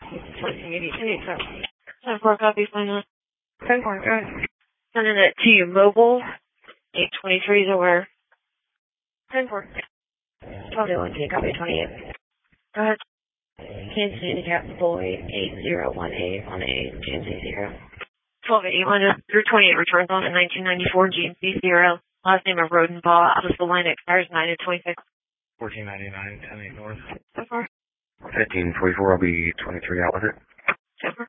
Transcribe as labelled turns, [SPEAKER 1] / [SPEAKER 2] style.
[SPEAKER 1] 10 4 copy, final. 10 4, go ahead. Sending it to you mobile. 823 is aware. 10 4. 12 copy 28. Go ahead. Kansas handicap boy 8018 on a GMC 0. 1281 through 28 returns on a 1994 GMC 0. Last name of Rodenbaugh. Out of the line expires 9 of 26.
[SPEAKER 2] 1499, 10 8 north.
[SPEAKER 1] So far.
[SPEAKER 2] 1544, I'll be 23 out with it.
[SPEAKER 1] So far.